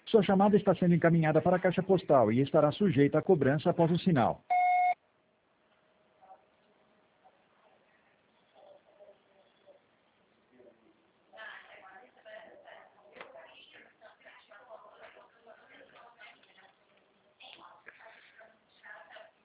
Sua chamada está sendo encaminhada para a caixa postal e estará sujeita a cobrança após o sinal.